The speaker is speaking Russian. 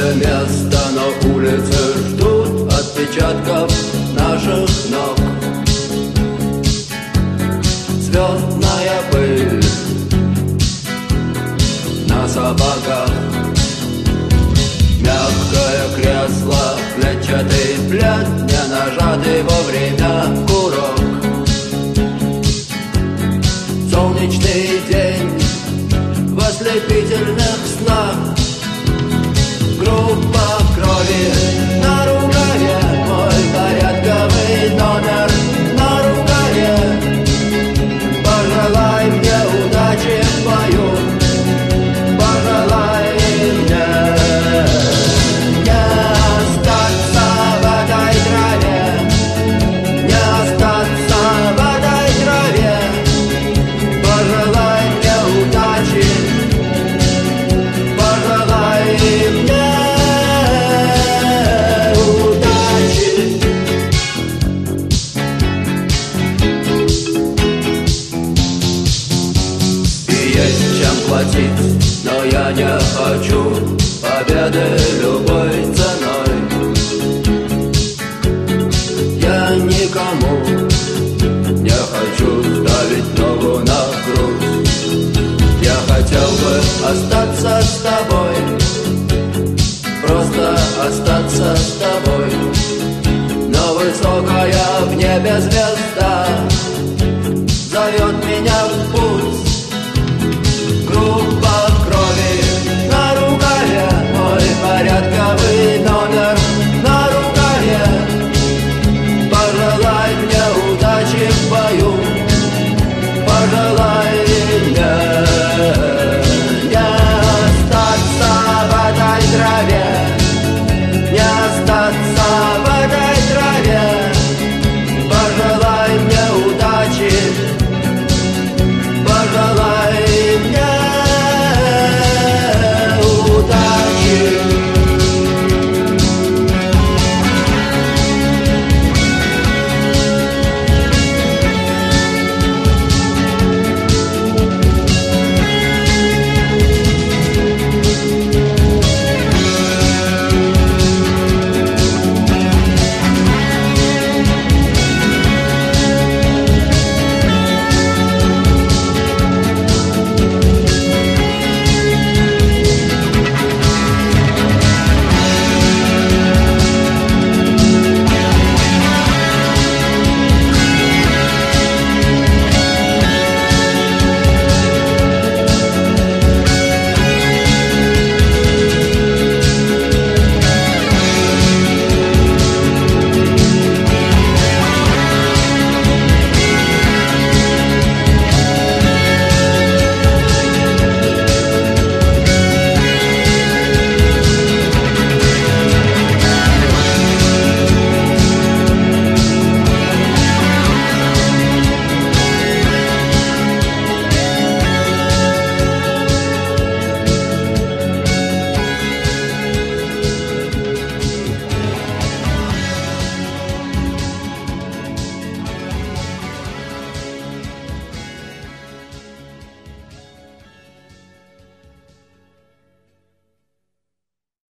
Пустое место, но улицы ждут отпечатков наших ног. Звездная пыль на сапогах, мягкое кресло, клетчатый плед, не нажатый вовремя курок. Солнечный день в ослепительных снах, группа крови на рукаве, мой порядковый номер на рукаве. Пожелай мне удачи в бою, пожелай мне не остаться в этой траве, не остаться в этой траве. Пожелай мне удачи, пожелай мне удачи. И есть чем платить, но я не хочу победы любой ценой. Я никому не хочу ставить ногу на грудь. Я хотел бы остаться с тобой, просто остаться с тобой. Но высокая в небе звезда